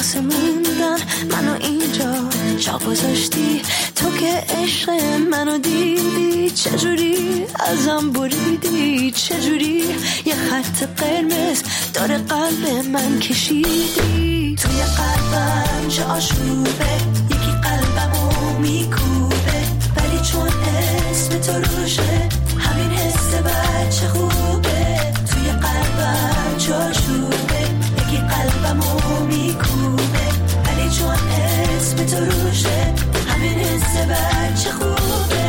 واسه موندن منو اینجا جا گذاشتی. تو که عشق منو دیدی چجوری ازم بریدی، چجوری یه خط قرمز داره قلب من کشیدی. توی قلبم چه آشوبه، یکی قلبمو میکوبه، ولی چون اسم تو روشه همین حس بچه خوبه. توی قلبم چه آشوبه، یکی قلبمو میکوبه، ولی چون اسم تو روشه همین حس بچه خوبه.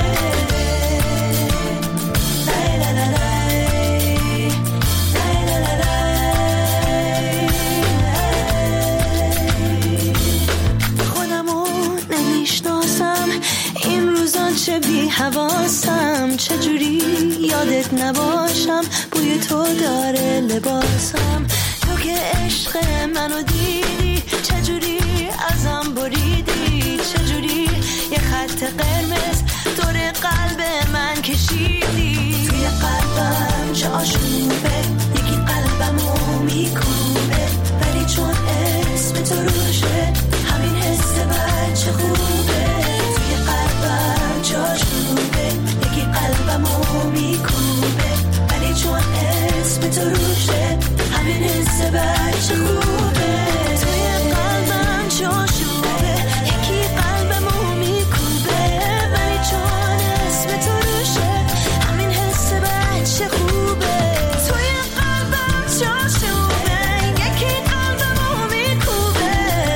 چه بی حواسم، چجوری یادت نباشم، بوی تو داره لباسم. تو که عشق منو دیدی چجوری ازم بریدی، چجوری یه خط قرمز دور قلب من کشیدی. توی قلبم چه آشوبه، یکی قلبمو میکوبه، ولی چون اسم تو روشه همین حس بچه خوبه. توی قلبم چه آشوبه، یکی قلبمو میکوبه، ولی چون اسم تو روشه همین حس بچه خوبه. توی قلبم چه آشوبه، یکی قلبمو میکوبه، ولی چون اسم تو روشه همین حس بچه خوبه. توی قلبم چه آشوبه، یکی قلبمو میکوبه،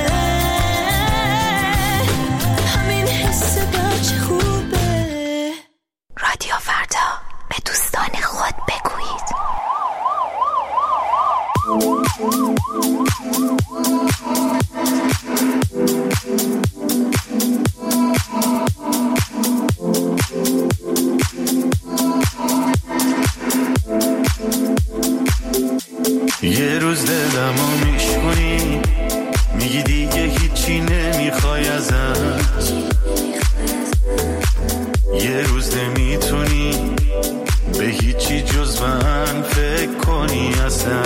همین حس بچه خوبه. رادیو فردا، به دوستان خود بگویید. یه روز دلمو میشکنی، میگی دیگه هیچی نمیخوای ازم، یه روز نمیتونی به هیچی جز من فکر کنی اصلا.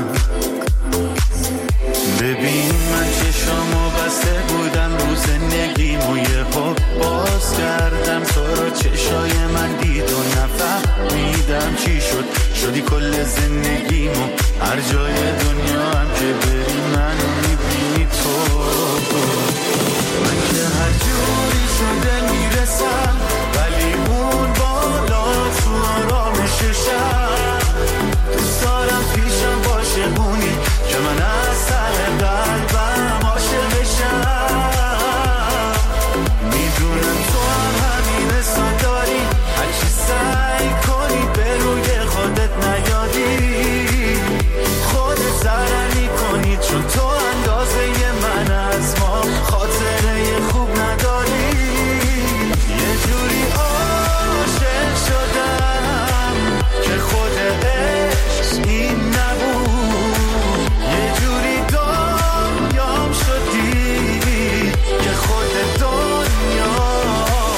ببین من چشامو بسته بودم رو زندگیمو، یه حب باز کردم تو رو، چشای من دید و نفهمیدم چی شد، شدی کل زندگیمو، هر جای دنیا هم که بری منو میبینی تو. من که هر جوری شده میرسم، ولی اون بالا تو آرامششم، دوست دارم پیشم باشه اونی که من از سر قلبم عاشق بشم. میدونم تو هم همین حسا داری، هرچی سعی کنی به روی خودت نیادی، خودت ضرر میکنی، چون تو اندازه من از ما خاطره خوب نداری. یه جوری عاشق شدم که خود عشق این نبود، یه جوری دنیام شدی که خود دنیام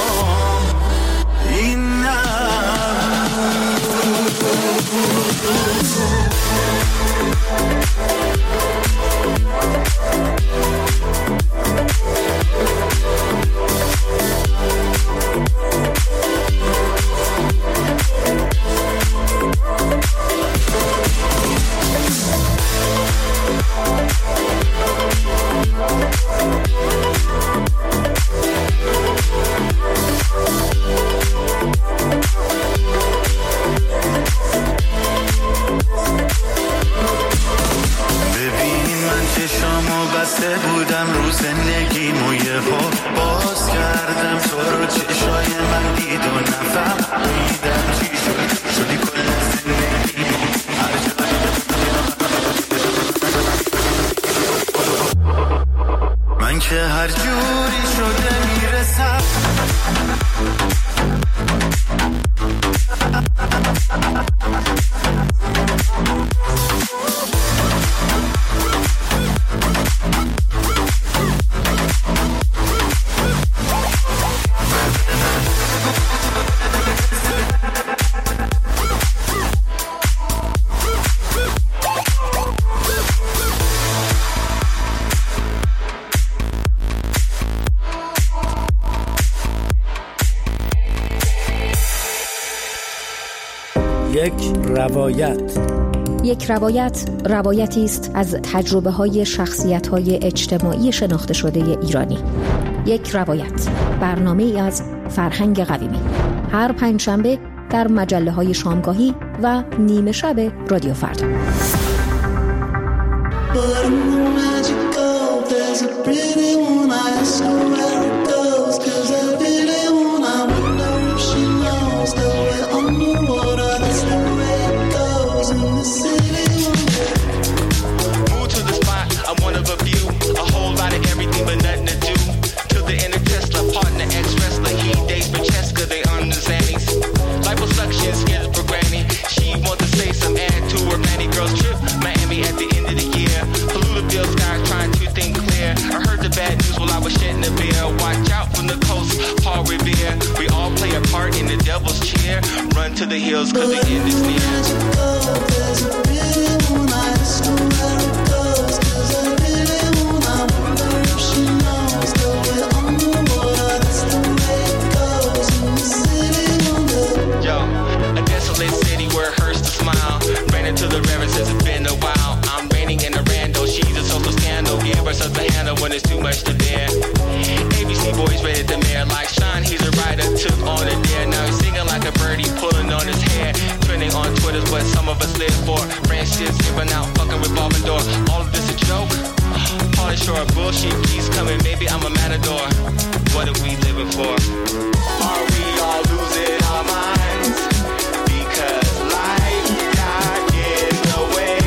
این نبود. یک روایت. یک روایت روایتی است از تجربه‌های شخصیت‌های اجتماعی شناخته شده ایرانی. یک روایت، برنامه‌ای از فرهنگ قویمی. هر پنجشنبه در مجله‌های شامگاهی و نیمه شب رادیو فردا. Run to the hills 'cause the end is near. Yo, a desolate city where it hurts to smile. Ran into the river since it's been a while. I'm raining in a rando. She's a social scandal. Give herself a handle when it's too much to bear. ABC boys rated the mayor like Sean. He's a writer, took on a dare. Now he's singing like a birdie, pulling on his hair. Trending on Twitter's what some of us live for. Friendships giving out, fucking revolving door. All of this a joke? Party short bullshit keeps coming. Maybe I'm a matador. What are we living for? Are we all losing our minds? Because life got in the way.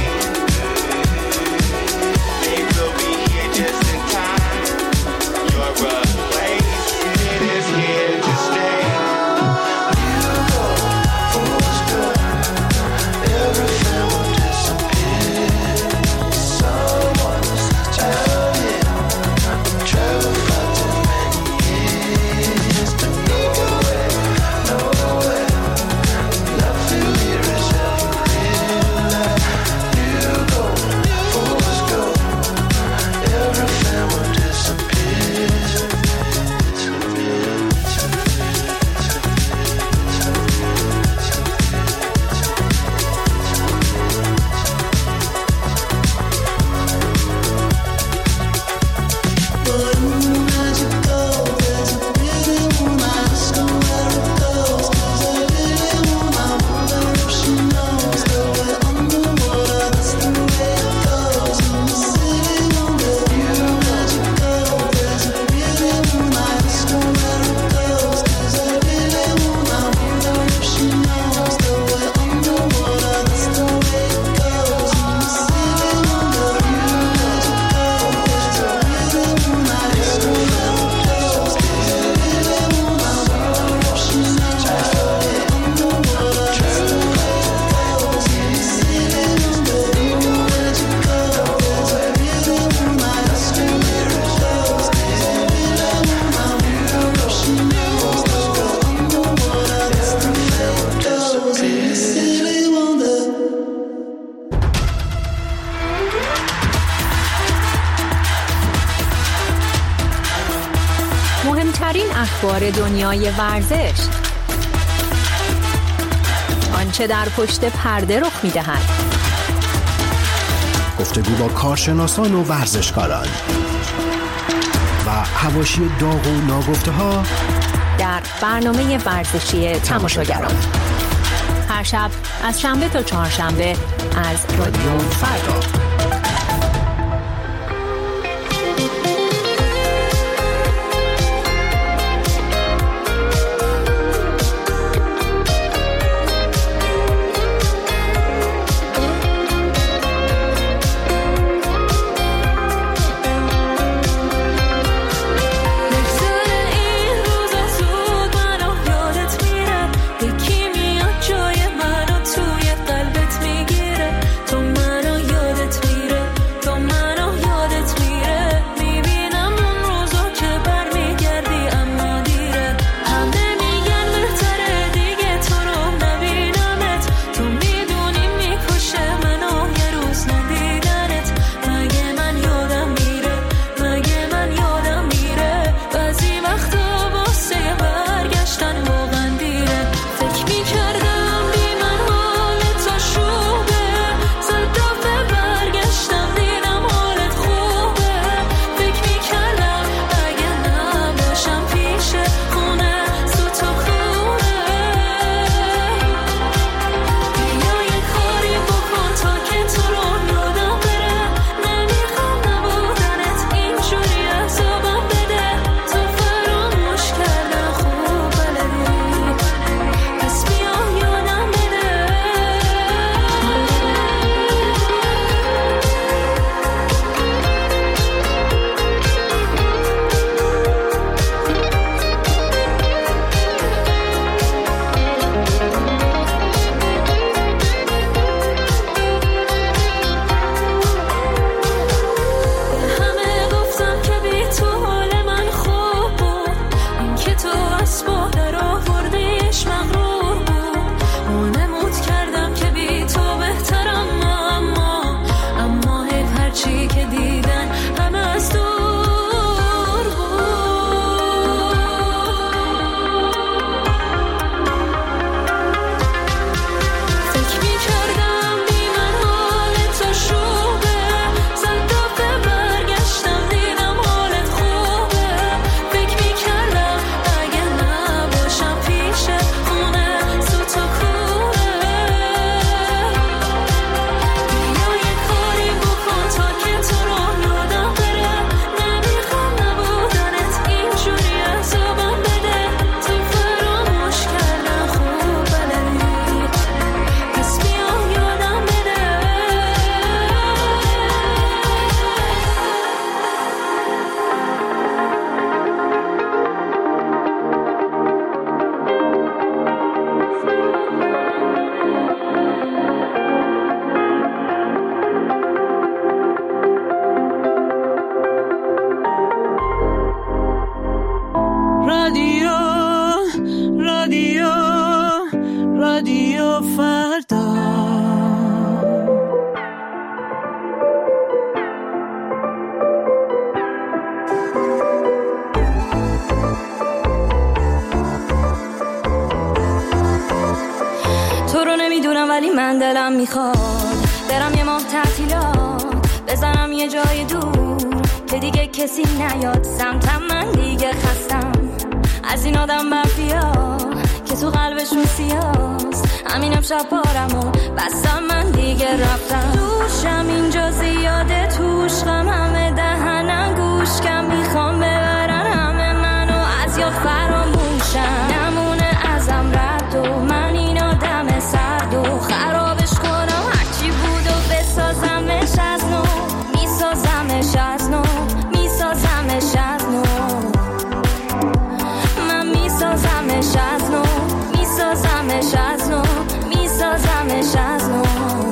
They will be here just in time. Your replacement is here to stay. You go, fool's good. Everything will disappear. Someone's tell you I'm traveled too many years to nowhere. Love you here is everywhere. You go, fool's go. Everything will disappear. مهمترین اخبار دنیای ورزش، آنچه در پشت پرده رخ می‌دهد، گفتگو با کارشناسان و ورزشکاران و حواشی داغ و ناگفته‌ها در برنامه ورزشی تماشاگران. هر شب از شنبه تا چهارشنبه از رادیو فردا. جای منو توی قلبت میگیره، تو منو یادت میره. رادیو فردا. تو رو نمیدونم ولی من دلم میخواد برم یه ماه تعطیلات بزنم یه جای دور که دیگه کسی نیاد سمتم. من دیگه خستم از این آدم مافیا که تو قلبشون سیاست. همین امشب پارمو بستم من دیگه رفتم. دوشم اینجا زیاده توش غم همه دهنم گوش کم میخوام ببرن همه منو از یاد فراموشم. نمونه ازم رد و من این آدم سرد و خرابش کنم هرچی بود و بسازمش از نو. میسازمش از نو میسازمش از نو. من میسازمش از نو میسازمش از نو میسازمش از نو.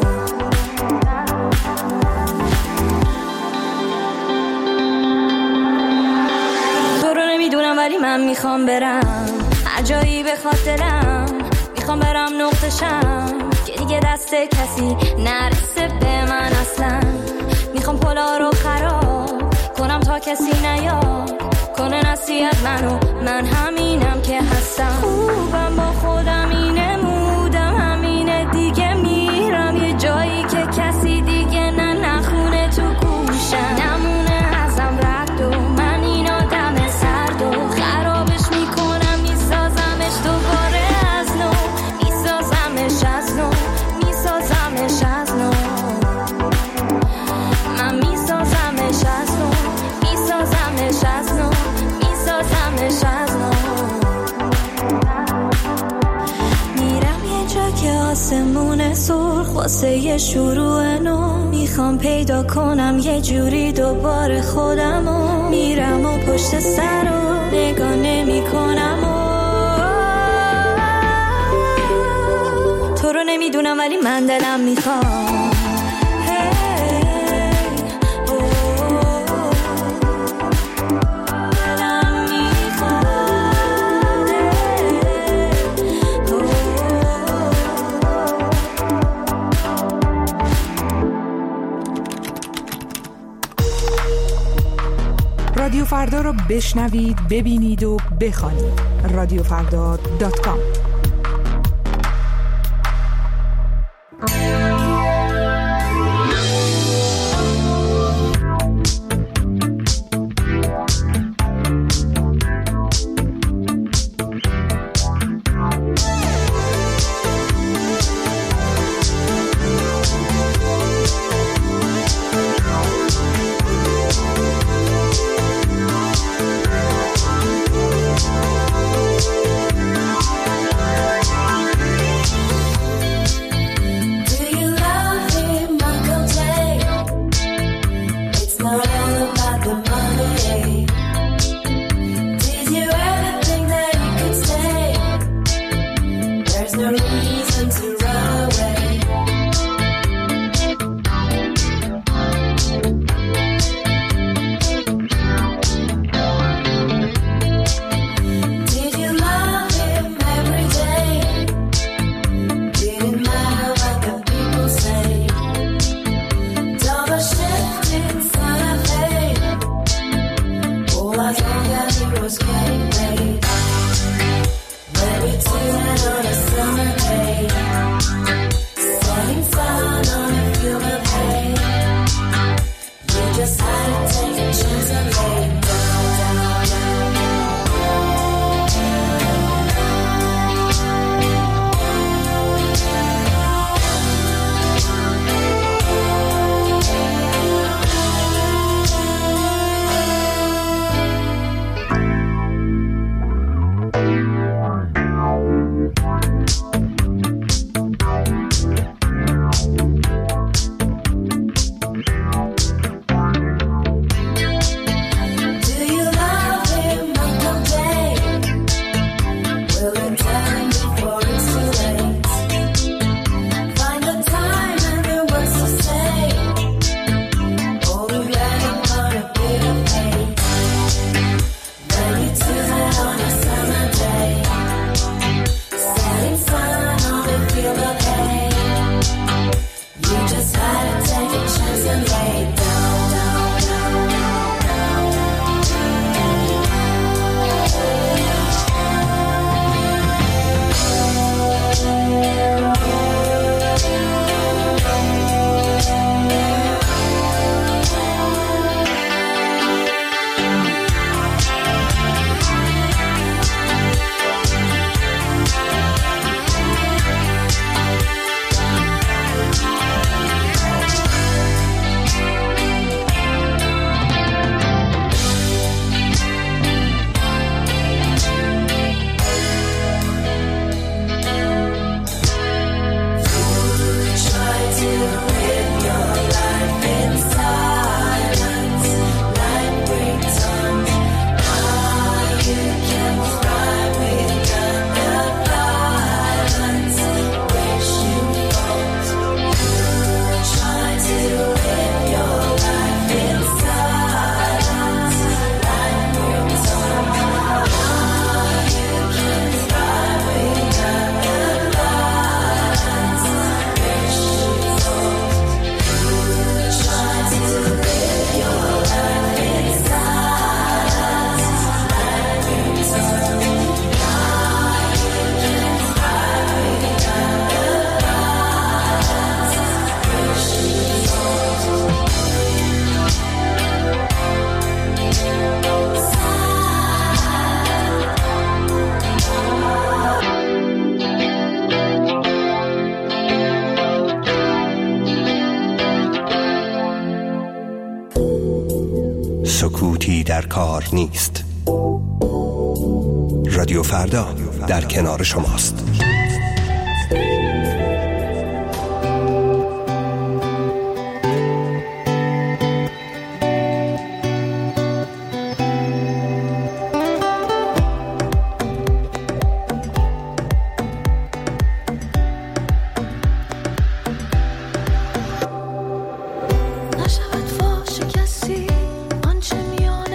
تو رو نمیدونم ولی من میخوام برم هر جایی بخواد دلم. میخوام برم نقطشم که دیگه دست کسی نرسه به من اصلا. میخوام پلا رو خراب کنم تا کسی نیاد کنه نصیحت منو. من همینم که هستم. خوبم با خودم اینه مودم همینه دیگه. میرم یه جایی که کسی دیگه نخونه تو گوشم. نمونه ازم رد و من این آدم سرد و خرابش میکنم میسازمش دوباره از نو. میسازمش از نو میسازمش از نو. من میسازمش از نو میسازمش از نو میسازمش از نو. میرم یه جا که آسمون سرخ واسه یه شروع نو. میخوام پیدا کنم یه جوری دوباره خودمو. میرم و پشت سر رو نگاه نمی کنم تو رو نمیدونم ولی من دلم میخوام. رادیو فردا رو بشنوید، ببینید و بخوانید. رادیوفردا.com. Was getting ready. When we do that on a summer day. سکوتی در کار نیست. رادیو فردا در کنار شماست.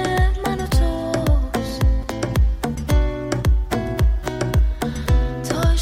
تا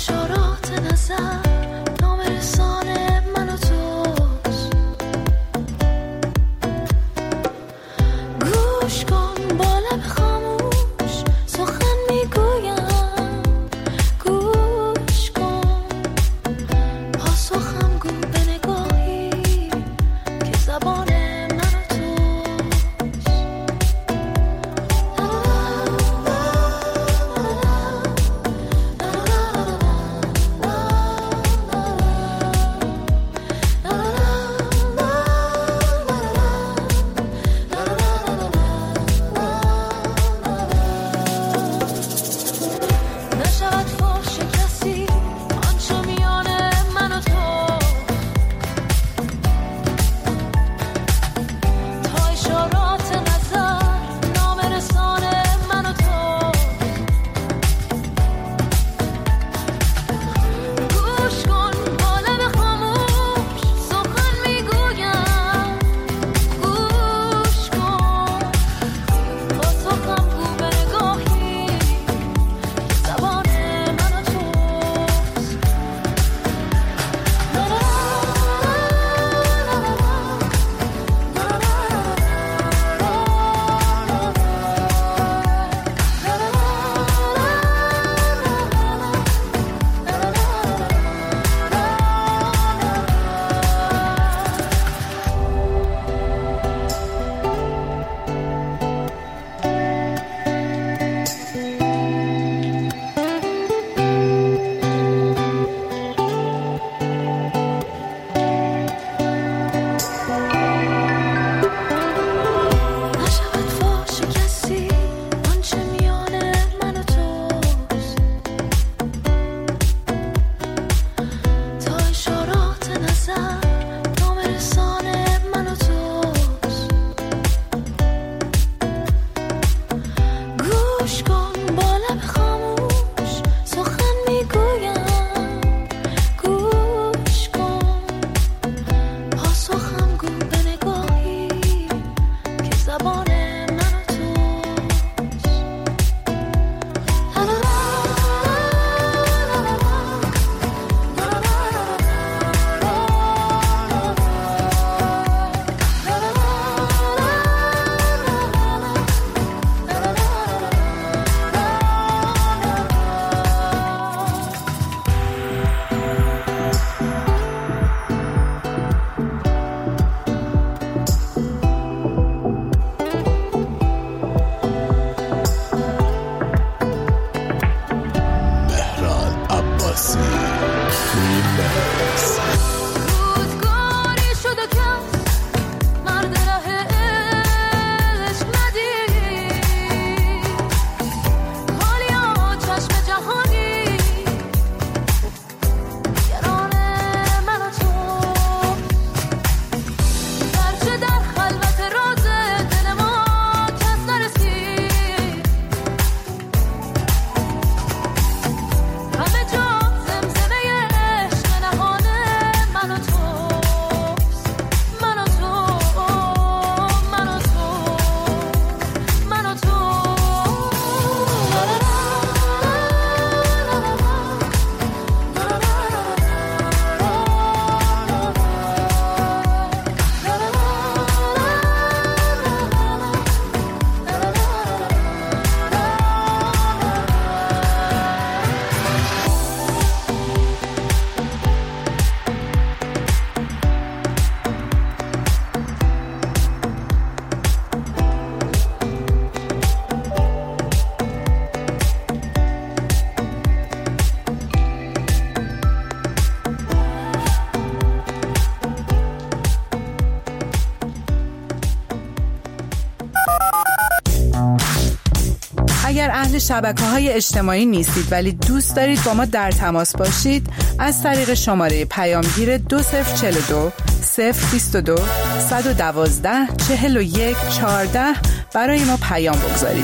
اگر اهل شبکه‌های اجتماعی نیستید ولی دوست دارید با ما در تماس باشید، از طریق شماره پیامگیر 2042 022 112 41 14 برای ما پیام بگذارید.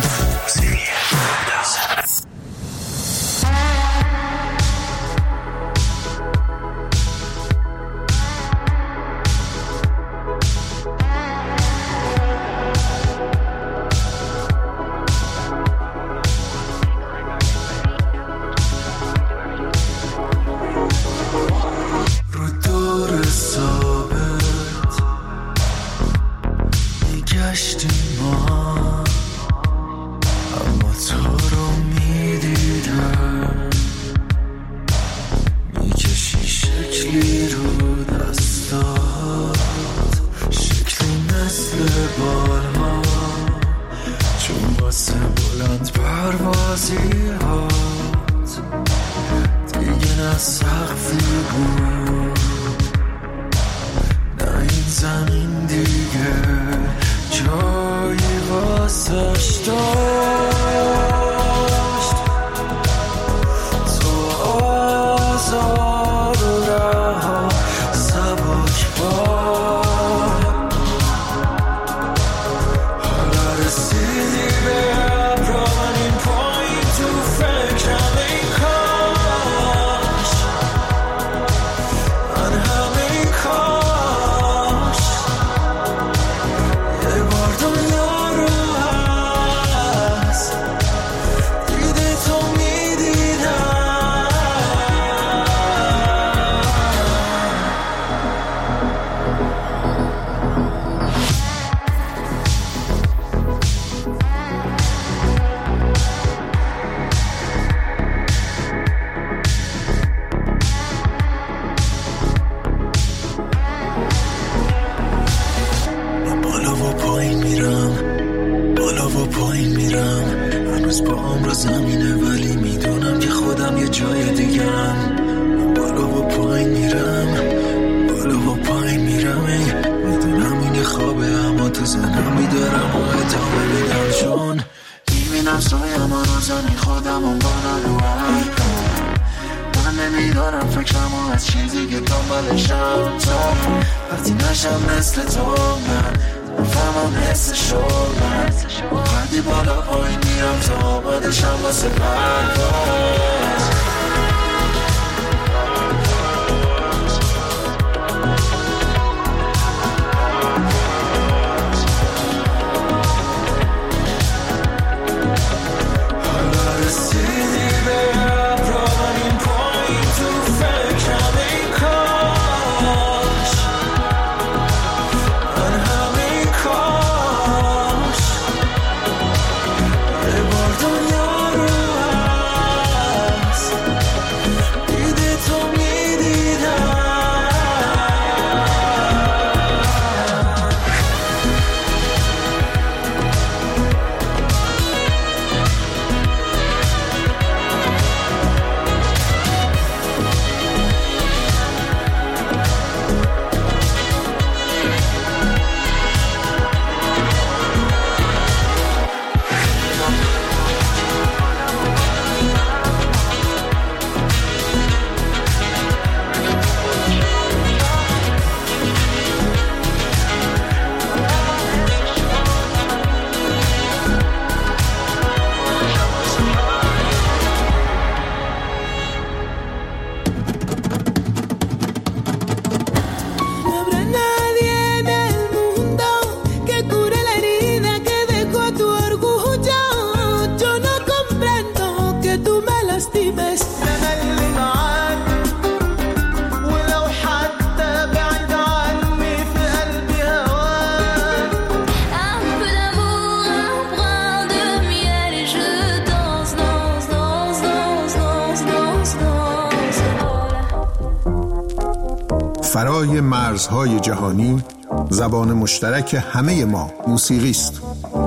فرای مرزهای جهانی زبان مشترک همه ما موسیقی است.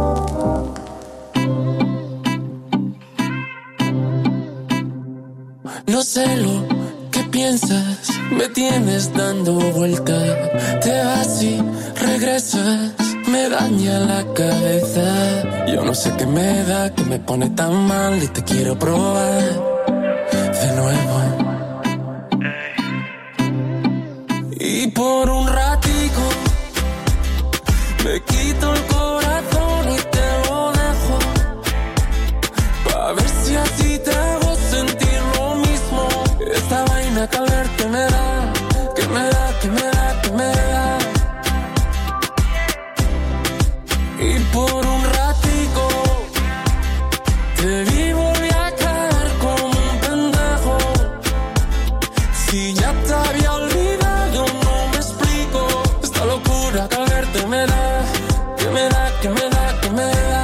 No sé lo que piensas, me tienes dando vuelta, te vas y regresas, me daña la cabeza. Yo no sé qué me da, que me pone tan mal y te quiero probar de nuevo. Y por un ratico me quito el corazón y te lo dejo, pa' ver si así te hago sentir lo mismo. Esta vaina que al verte me da, que me da, que me da, que me da. Y por un ratico te vi, volví a caer como un pendejo. Si ya te había olvidado, no me explico. Esta locura que al verte me da, que me da, que me da, que me da.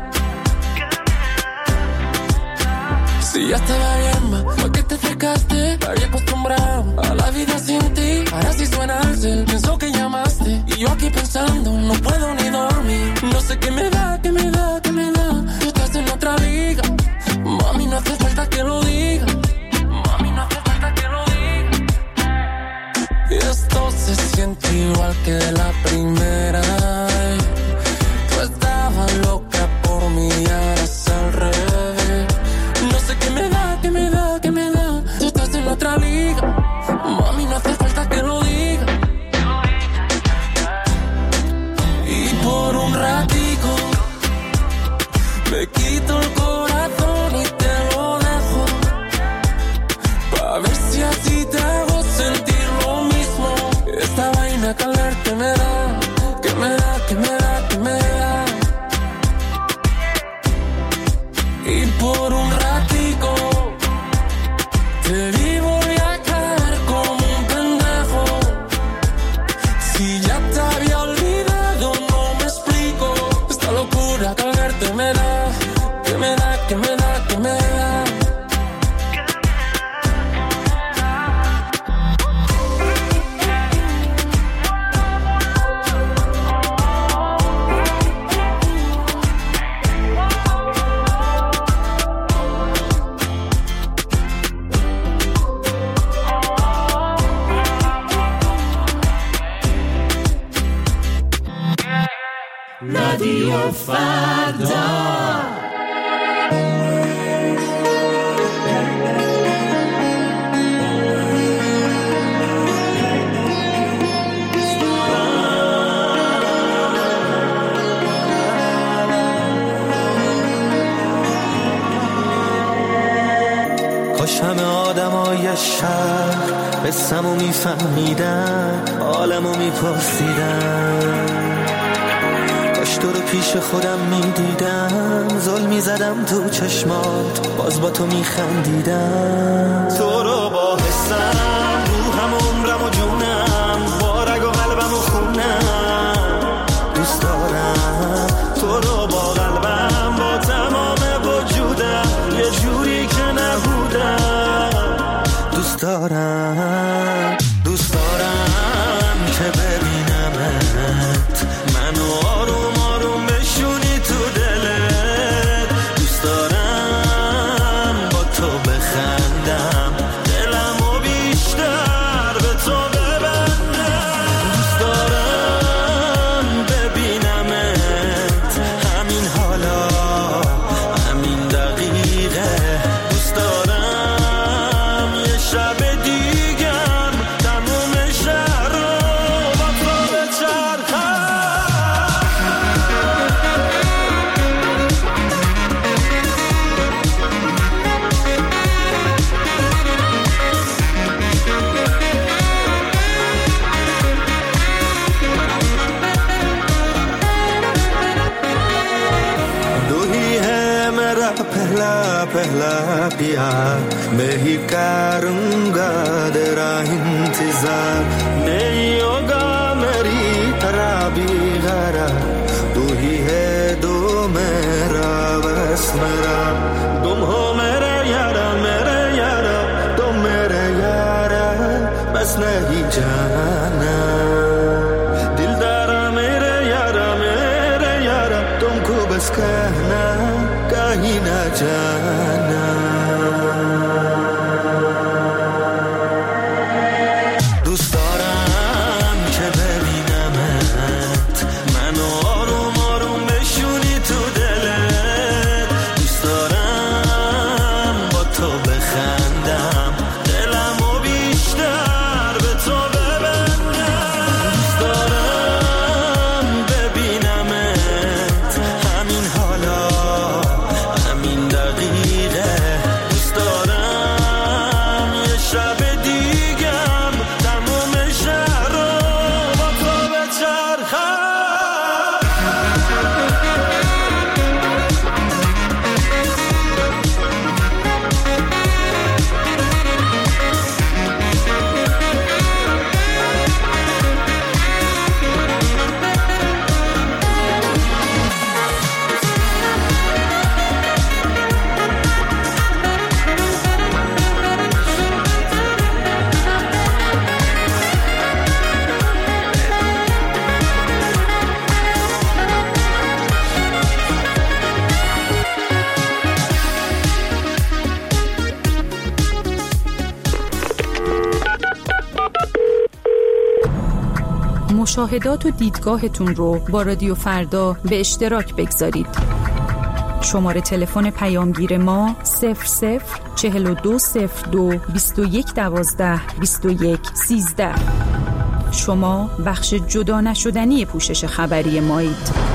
Si ya estaba bien, ma, ¿por qué te acercaste? Me había acostumbrado a la vida sin ti. Ahora sí suena el cel, pienso que llamaste. Y yo aquí pensando, no puedo ni dormir. No sé qué me da, qué me da, qué me da. Tú estás en otra liga. Mami, no hace falta que lo diga. Mami, no hace falta que lo diga. Y esto se siente igual que la primera. Tú estabas loca por mí y ahora es al revés. No sé qué me da, qué me da, qué me da. Tú estás en otra liga. Mami, no hace falta que lo diga. Y por un ratico me quito el corazón y te lo dejo, pa' ver si así te hago sentir lo mismo. Esta vaina que al verte me da, que me da, que me da, que me da. Y por un ratico te vi, volví a caer como un pendejo. Si ya te había olvidado, no me explico. Esta locura que al verte me da, que me da, que me da, que me da. رادیو فردا. کاش همه آدمای شهر قصه‌مو میفهمیدن، حالمو میپرسیدن. کاش تو رو پیش خودم میدیدم، زل میزدم تو چشمات، باز با تو میخندیدم. تو رو با حسم، روحم، عمرم و جونم، با رگ و قلبم و خونم دوست دارم. تو رو با قلبم، با تمام وجودم، یه جوری که نبودم دوست دارم. دوست دارم که ببینمت، منو آروم آروم بشونی تو دلت. دوست دارم با تو بخندم، دلمو بیشتر به تو ببندم. دوست دارم ببینمت همین حالا، همین دقیقه. دوست دارم یه شب دیگم تموم شهر رو با تو بچرخم. दो ही है मेरा पहला पहला प्यार, मैं ही करूँगा तेरा इंतजार। नहीं होगा मेरी तरह भी गरा, तू ही है दो मेरा बस मेरा। तुम हो मेरे यारा, मेरे यारा, तुम मेरे यारा, بس نہیں جانا دل دارا میرے یارا تم کو بس کہنا کہیں نہ جانا دوست دارم که ببینمت منو آروم آروم بشونی تو دلت دوست دارم با تو بخندم دلمو بیشتر به تو ببندم دوست دارم ببینمت همین حالا همین دقیقه دوست دارم یه شب دیگم تموم شهر رو با تو بچرخم مشاهدات و دیدگاهتون رو با رادیو فردا به اشتراک بگذارید. شماره تلفن پیامگیر ما 00420221122113. شما بخش جدا نشدنی پوشش خبری مایید.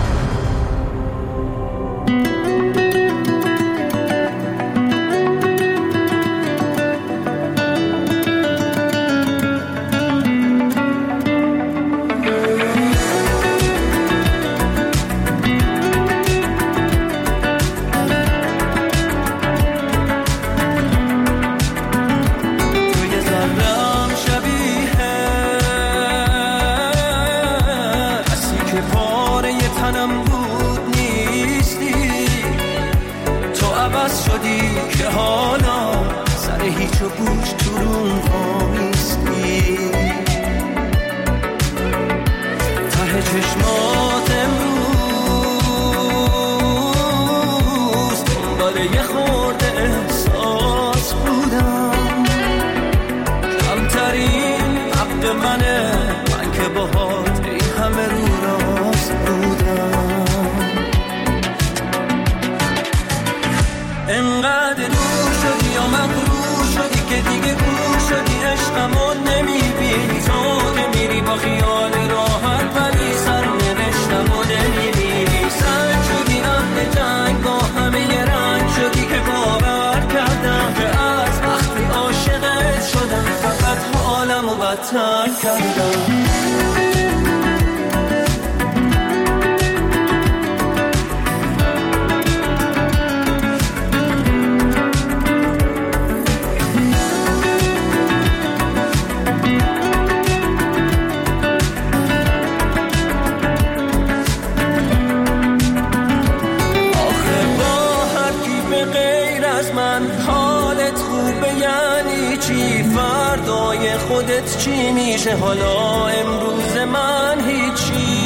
خودت چی میشه حالا امروز من هیچی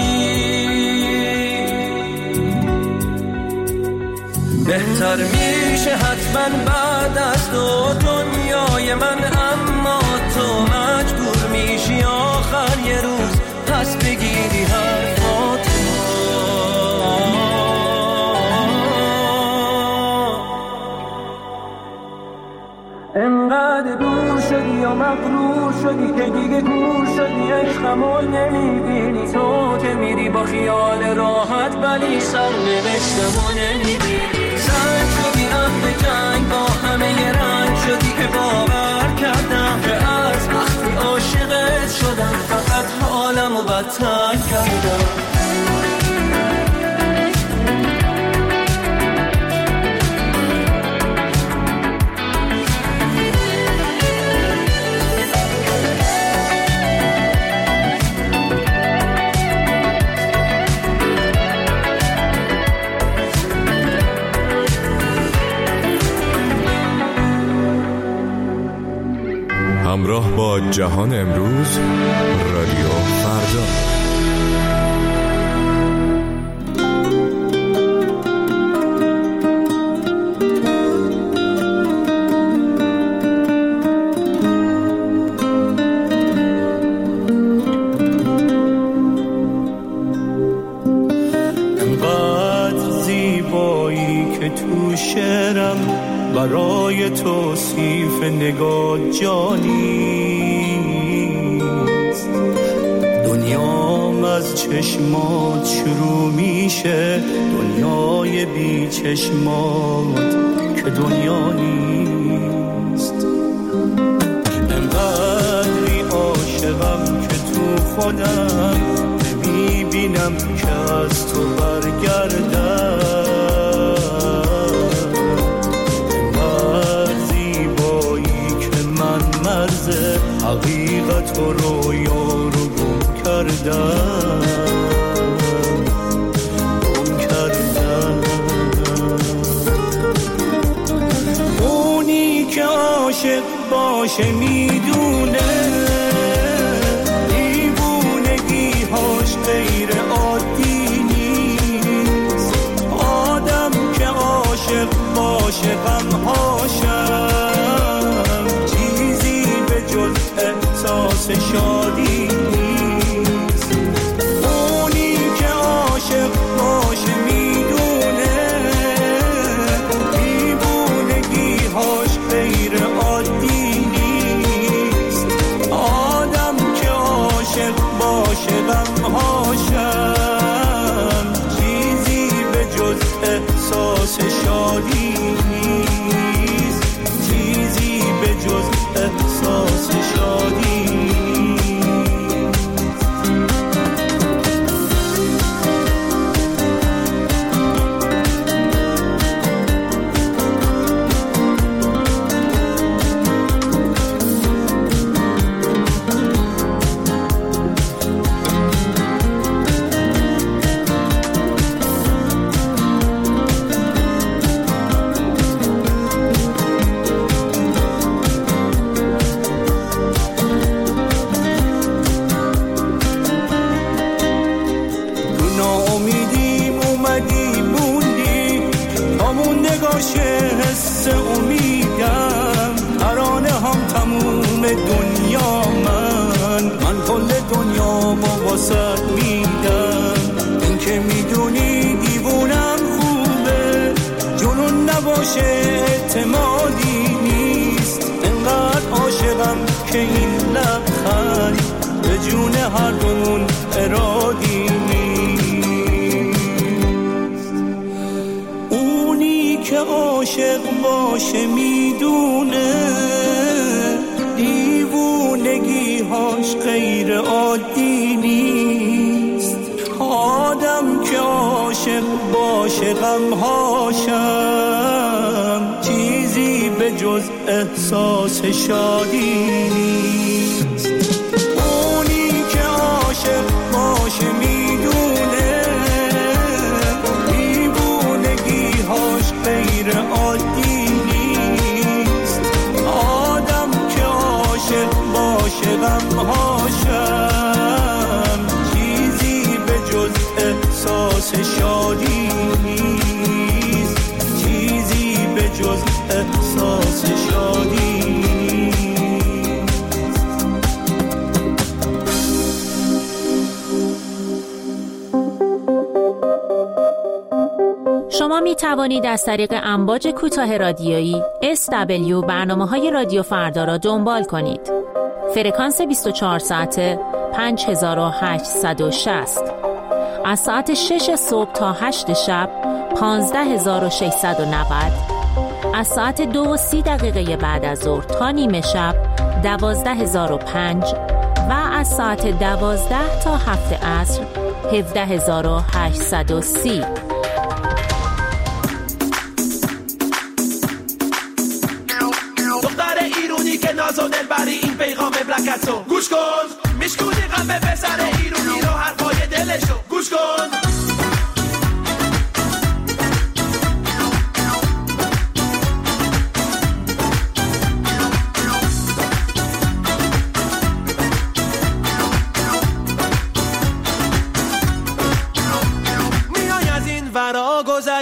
بهتر میشه حتما بعد از تو دنیای من اما تو مجبور میشی آخر یه روز پس بگیری حرفاتو انقدر دور شدی یا مغرور شدی که دیگه گور شدی عشقمو نمیبینی تو که میری با خیال راحت ولی سرنوشتمو نمیبینی زن شدی اهل جنگ با همه رنگ شدی که باور کردم که از وقتی عاشقت شدم فقط حالمو بدتر کردم همراه با جهان امروز، رادیو فردا. برای توصیف نگاه جانیست، دنیام از چشمات شروع میشه، دنیای بی چشمات که دنیا نیست. انقدری عاشقم که تو خودم نمیبینم که از تو برگردم. حقیقت و رویا رو گم کردم. اونی که عاشق باشه میدونه دیوونگی‌هاش غیر عادی نیست. آدم که عاشق باشه غم‌هاشم چیزی به جز احساس شادی نیست. اونی که عاشق باشه میدونه دیوونگی‌هاش غیر عادی نیست. آدم که عاشق باشه غم‌هاشم چیزی به جز احساس شادی نیست. چیزی به جز احساس شادی. اعتمادی نیست. انقدر عاشقم که این لبخند به جون هر دومون ارادی نیست. اونی که عاشق باشه میدونه دیوونگی‌هاش غیر عادی نیست. آدم که عاشق باشه غم‌هاشم چیزی به جز احساس شادی نیست. اونی که عاشق باشه میدونه دیوونگی‌هاش غیر عادی نیست. آدم که عاشق باشه غم‌هاشم چیزی به جز احساس شادی نیست. چیزی به جز احساس شادی شما می توانید از طریق امواج کوتاه رادیویی SW برنامه‌های رادیو فردا را دنبال کنید. فرکانس 24 ساعته 5860. از ساعت 6 صبح تا 8 شب 15690. از ساعت 2:30 بعد از ظهر تا نیمه شب 12005 و از ساعت 12 تا 7 عصر 17830. دختر ایرونی که ناز و دلبری این پیغام بلکتو گوش کن، میشکونی غم به پسر ایرونی رو حرفای دلشو گوش کن.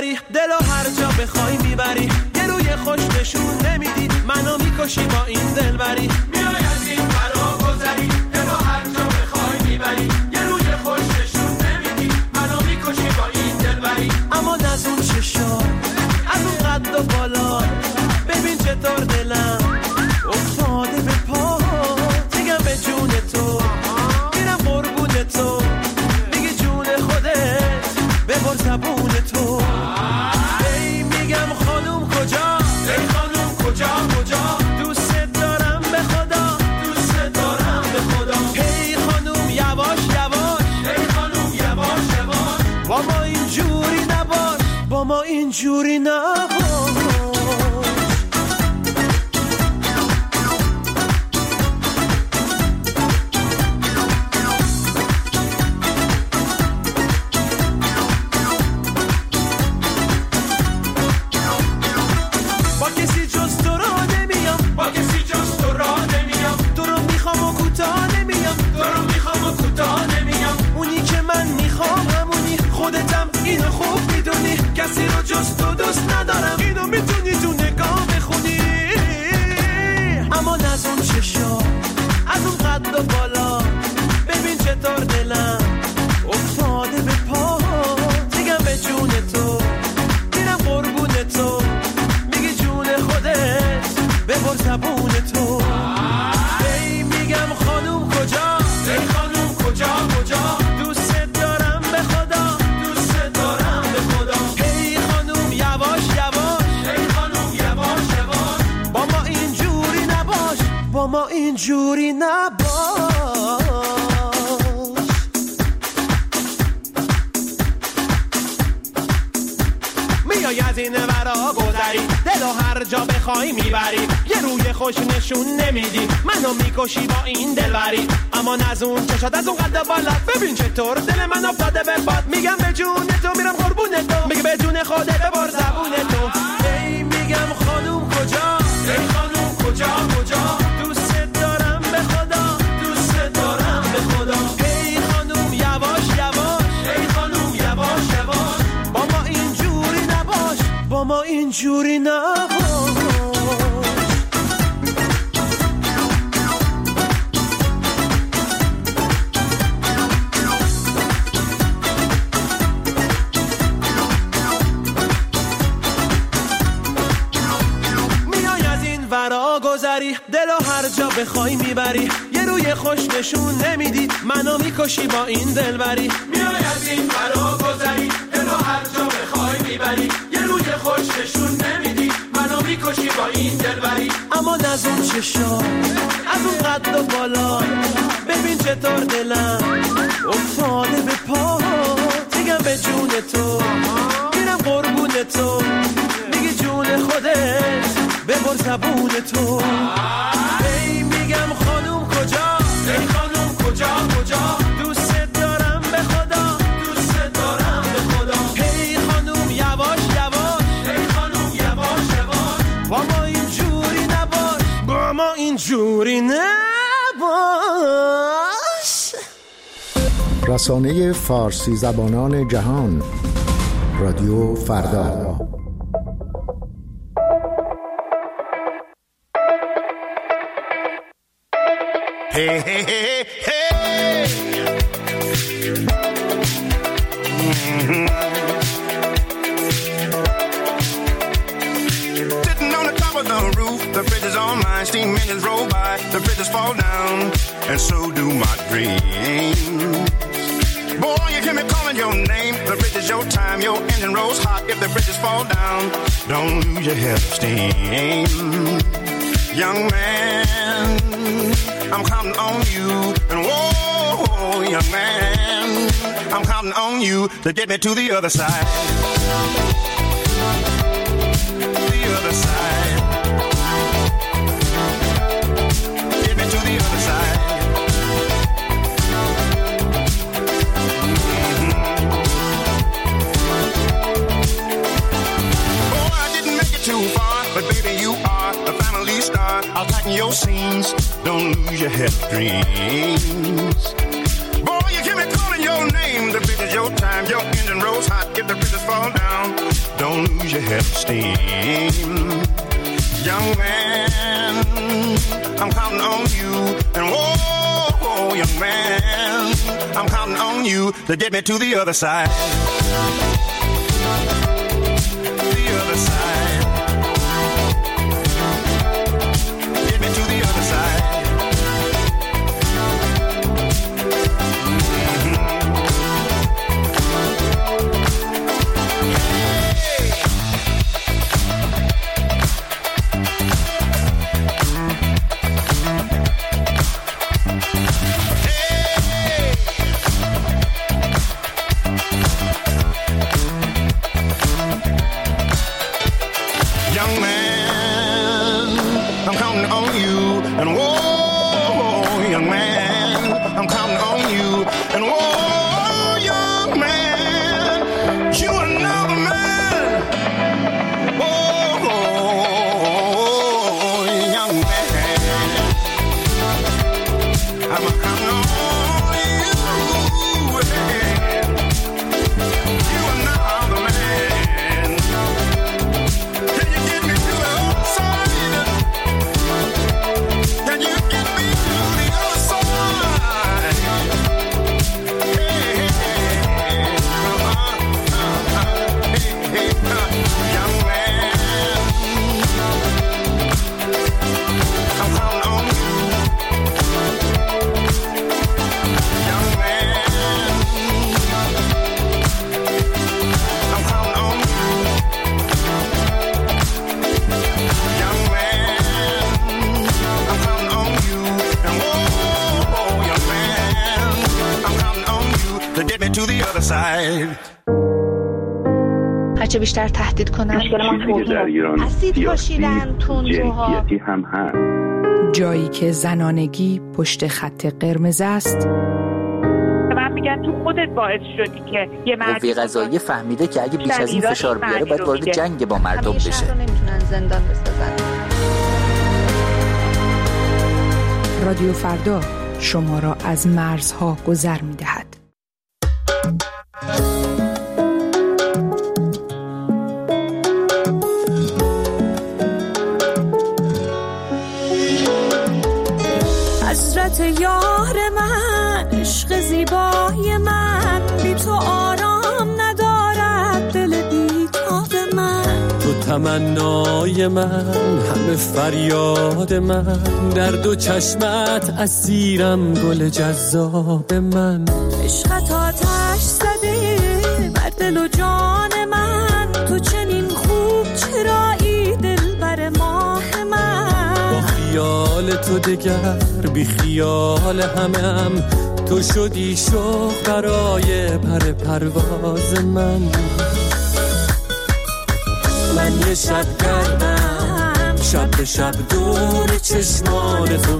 دلبری دلو هر جا بخوای میبری یه روی خوش نشون نمیدی منو میکشی با این دلبری میای از این فرا گذری دلو هر جا بخوای میبری یه روی خوش نشون نمیدی منو میکشی با این دلبری اما نزون چشا از اون قد و بالا ببین چطور دلم افتاده به پا دیگم به جون تو میرم قربون تو میگی جون خودت ببر زبون تو ای میگم خانوم کجا ای خانوم کجا کجا دوست دارم به خدا دوست دارم به خدا ای خانوم یواش یواش ای خانوم یواش یواش با ما اینجوری نباش با ما اینجوری نباش کسی رو جز تو دوست ندارم اینو میتونی تو نگاه بخونی اما نزون چشا از اون قد و بالا ببین چطور دلم افتاده به پا دیگم به جون تو میرم قربون تو میگی جون خودت ببر زبون تو ای میگم خانوم کجا ای خانوم کجا کجا دوست دارم به خدا دوست دارم به خدا ای خانوم یواش یواش ای خانوم یواش یواش با ما اینجوری نباش با ما اینجوری نباش میای از این ورا گذری دلو هر جا بخوای میبری یه روی خوش نشون نمیدی منو میکشی با این دلبری اما نزون چشات از اون قد بالا ببین چطور دل من افتاده به باد میگم به جون تو میرم قربون تو میگه به جون خودت ببر زبون تو ای میگم خانوم کجا ای خانوم کجا کجا دوست دارم به خدا دوست دارم به خدا ای خانوم یواش یواش ای خانوم یواش یواش با ما اینجوری نباش با ما اینجوری نباش ورا گذری دلو هر جا بخوای میبری یه روی خوش نشون نمیدی منو میکشی با این دلبری میای از این ورا گذری دلو هر جا بخوای میبری یه روی خوش نشون نمیدی منو میکشی با این دلبری اما نزون چشا از اون قد و بالا ببین چطور دلم افتاده به پا دیگم به جون تو میرم قربون تو میگی جون خودت ببر زبون تو ای میگم خانوم کجا ای خانوم کجا کجا دوست دارم به خدا دوست دارم به خدا ای خانوم یواش یواش ای خانوم یواش یواش با ما اینجوری نباش با ما اینجوری نباش رسانه فارسی زبانان جهان رادیو فردا Hey, hey, hey, hey. Mm-hmm. Sitting on the top of the roof, the bridge is on mine. Steam engines roll by, the bridges fall down, and so do my dreams. Boy, you hear me calling your name. The bridge is your time, your engine rolls hot. If the bridges fall down, don't lose your head of steam. Young man, I'm counting on you, and whoa, young man, I'm counting on you to get me to the other side. The other side. Get me to the other side. Mm-hmm. Oh, I didn't make it too far, but baby, you are the family star. I'll tighten your seams. Don't lose your head of dreams. Boy, you hear me calling your your name, the bridge is your time. Your engine rolls hot if the bridges fall down. Don't lose your head of steam. Young man, I'm counting on you. And whoa, young man, I'm counting on you to get me to the other side. The other side. Get me to the other side. هرچه بیشتر تهدید کنن اسید پاشیدن تندروها هم هست. جایی که زنانگی پشت خط قرمز است. من میگن تو خودت باعث شدی که یه قوه قضاییه فهمیده که اگه بیش از این فشار بیاره باید وارد جنگ با مردم بشه. همیشه نمیتونن زندان بسازن. رادیو فردا شما را از مرزها گذر می‌دهد. حضرت یار من، عشق زیبای من، بی تو آرام ندارد دل بیتاب من. تو تمنای من، همه فریاد من، در دو چشمت اسیرم گل جذاب من. عشقت آتش زده بر دل و جان من، تو چنین خوب چرایی دل بر ماه من. با خیال تو دگر بی خیال همم، تو شدی شوق برای پر پرواز من. من یه شب گردم، شب به شب دور چشمان تو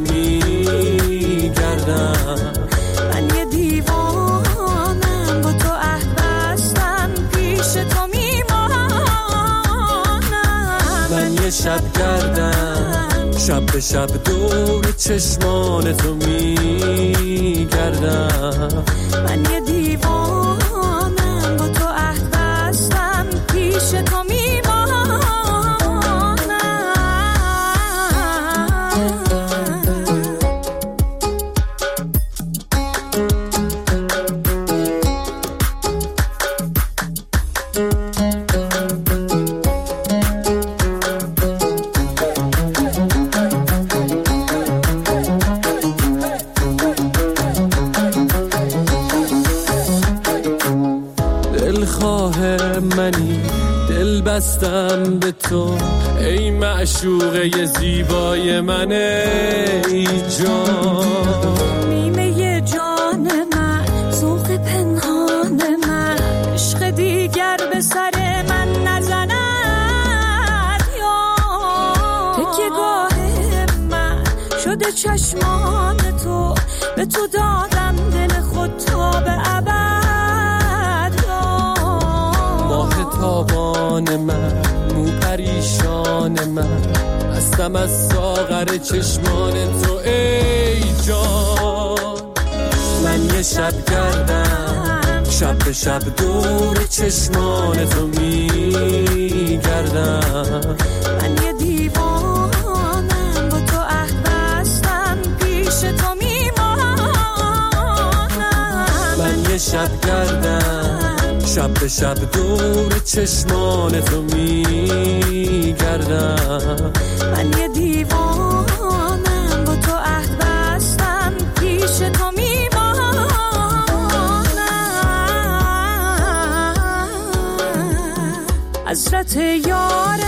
میگردم. من یه دیوانم، با تو عهد بستم، پیش تو میمانم. من یه شب گردم، شب به شب دور چشمان تو میگردم. من یه دیوانم، با تو عهد بستم، پیش تو میمانم. بستم به تو ای معشوقه زیبای من، ای جان. نیمه جان من، ذوق پنهان من، عشق دیگر به سر من نزند. یا تکیه گاه من شده چشمان تو، به تو دادم دل خود تا به ابد. تابان من، مو پریشان من، هستم از ساغر چشمان تو ای جان. من یه شب گردم، شب به شب دور چشمان تو میگردم. من یه دیوانم با تو عهد بستم پیش تو میمانم. من یه شب گردم شب به شب دور چشمان تو میگردم. من یه دیوانم با تو عهد بستم پیش تو میمانم. حضرت یار